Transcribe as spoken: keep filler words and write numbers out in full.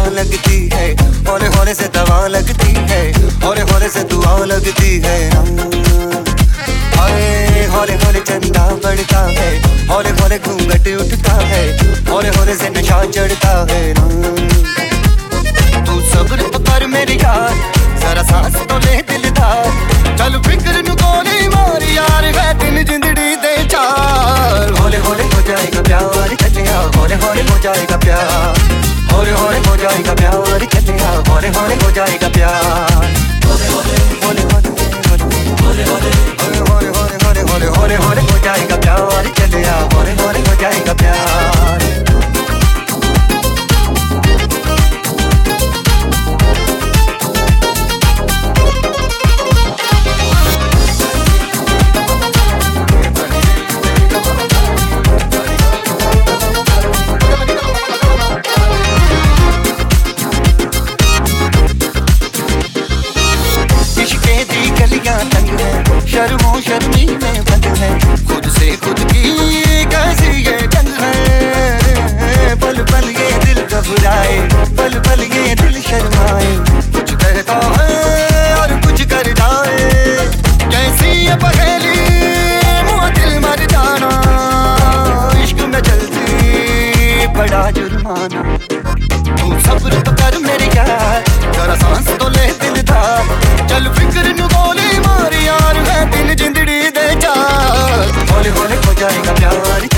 लगती है, हौले हौले से दवा लगती है, हौले हौले से दुआ लगती है। हौले हौले चंदा बढ़ता है, हौले हौले घूंघट उठता है, हौले हौले से नशा चढ़ता है। तू सब्र तो कर मेरे यार, जरा सांस तो ले दिलदार, चल फिक्र नु गोली मार यार, है दिन जिंदड़ी दे चार। हौले हौले हो जाएगा प्यार चलिया, हौले हौले हो जाएगा प्यार, हौले हौले हो जाएगा प्यार चलिया, हौले हौले हो जाएगा प्यार। हौले हौले हौले हौले हौले हौले हौले हौले हौले हौले हो जाएगा प्यार चलिया, हौले हौले हो जाएगा प्यार। शर्मो शर्मी में बंद है, खुद से खुद की कैसी ये जंग है। पल पल ये दिल घबराए, पल पल ये दिल शर्माए, कुछ कहता है और कुछ कर जाए। कैसी ये पहेली मुँह दिल मर जाना, इश्क में चलती बड़ा जुर्माना। तू सब्र तो कर मेरे यार, जरा सांस तो ले दिलदार, चल फिक्र नु गोली मार यार, है दिन जिंदड़ी दे चार। हौले हौले हो जाएगा प्यार।